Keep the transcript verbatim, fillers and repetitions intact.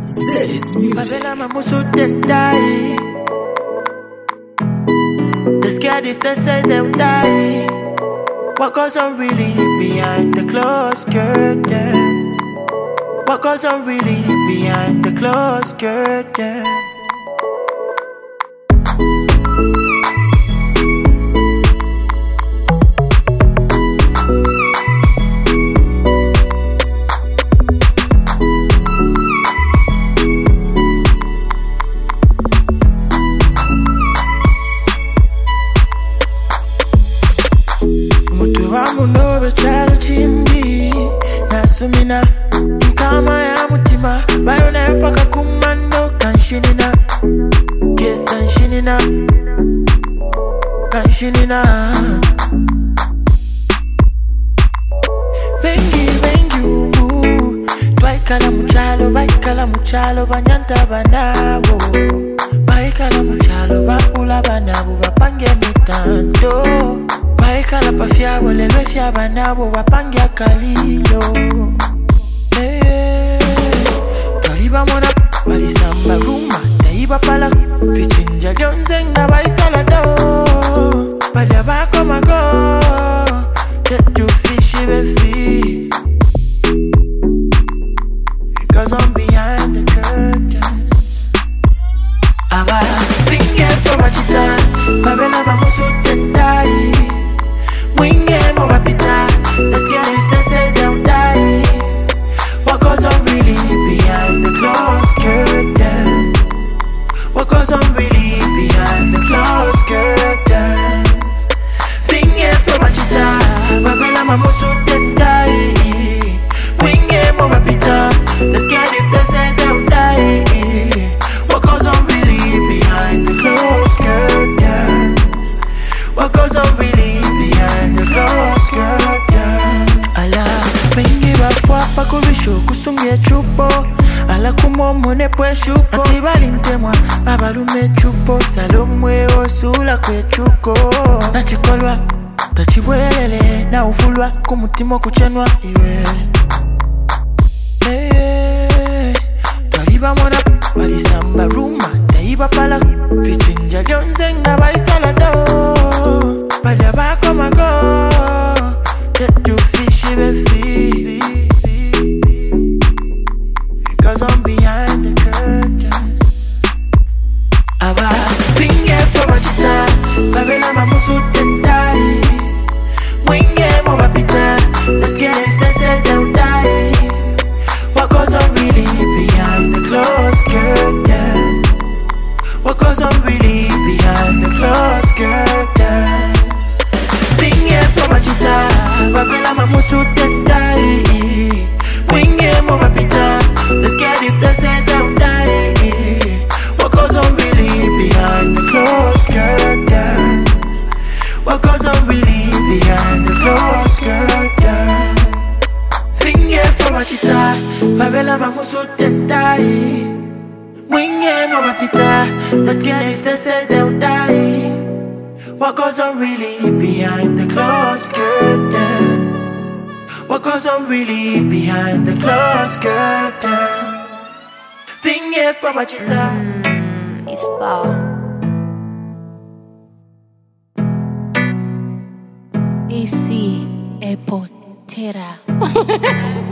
Zedis Music. Favela mamusu tentai. They're scared if they say they'll die. What goes on really behind the closed curtain? What goes on really behind the closed curtain? Munobe chalo chimbi nasumina nkama ya mutima bayo na yopaka kumando kanshinina yes kanshinina kanshinina vengi vengi umu baikala muchalo baikala muchalo banyanta banabo baikala muchalo bakula banabo bapange mitando baikala pafiabo lelwe fiaba nabo wapangia kalilo hey, Kariba mona Barisamba rumba Taiba pala Fichinja lyonzenga baisala do Balia bako mago Get you fishy befi Because I'm behind the curtain Aba Finger from a chita Babela bamusu tentai Mwinge mo wapita, let's see if they say they'll die. What goes on really behind the closed curtain? What goes on really behind the closed curtain? Finge from a chita, wabela mamusu tentai. Mwinge mo wapita, let's see if they say they'll die. What goes on really behind the closed curtain? What goes on really behind the closed curtain? Ala, wengi wafwa pako visho kusungia chupo. Ala kumo mwone pwe chupo. Antibali ntemwa, abalume chupo. Salomwe osula kwe chuko. Na chikolwa, tachibwelele. Na ufulwa, kumutimo kuchenwa iwe. Hey, hey, Kariba mona, barisamba rumba. Taiba pala, fichinja lyonzenga baisala do. Balia bako mago Get you fishy befi Because I'm behind the curtain Aba Finger from a chita Favela mamusu tentai Mwinge mo wapita Let's see if they say they'll die What goes on really behind the closed curtain? What goes on really behind the closed curtain? Finge from a chita, wabela mamusu tentai. Mwinge mo wapita, they're scared if they say they'll die. What goes on really behind the closed curtains? What goes on really behind the closed curtains? Finge from a chita, wabela mamusu tentai. Mwinge mo wapita, they're scared if they say they'll die. What goes on really behind the closed curtain? What goes on really behind the closed curtain? Finger from a chita. Mm, it's Paul. A C Airport Terra.